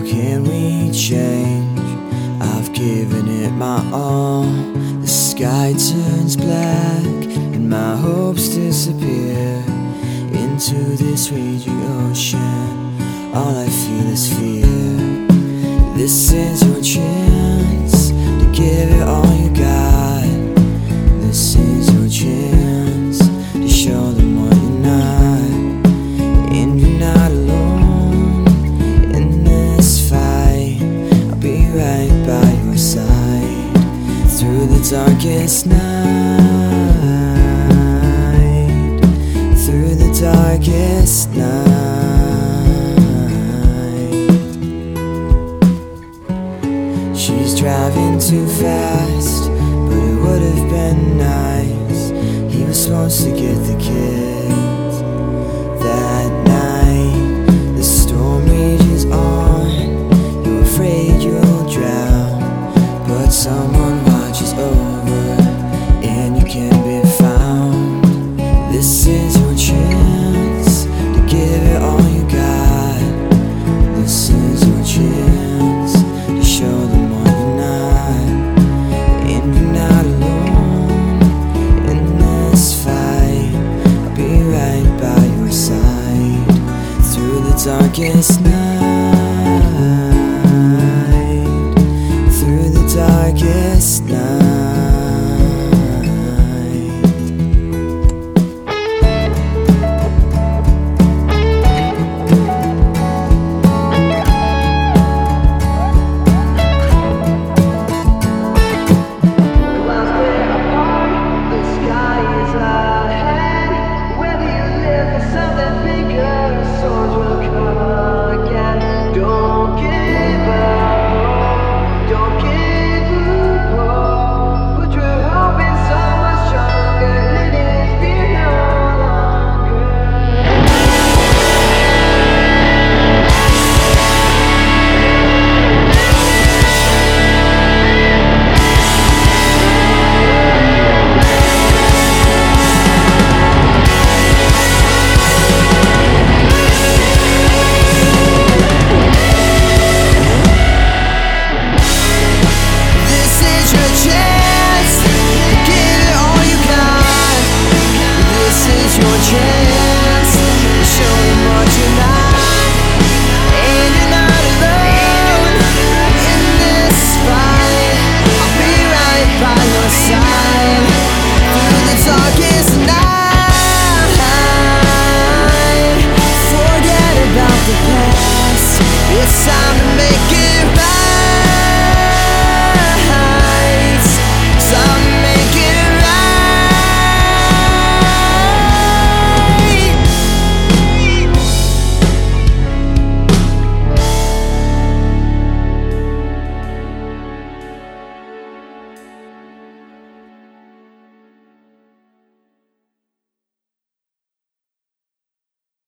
can we change? I've given it my all. The sky turns black and my hopes disappear into this raging ocean. All I feel is fear. This is your chance to give it all you got. This is your chance to show them what you're not. And you're not alone in this fight. I'll be right by your side through the darkest night. Through the darkest night. She's driving too fast, but it would have been nice. He was supposed to get the kids that night. The storm rages on. You're afraid you'll drown, but someone watches over and you can't be found. This is your chance to give it all you got. This is your chance to show them what you're not. And you're not alone in this fight. I'll be right by your side through the darkest night. Through the darkest night. It's time to make it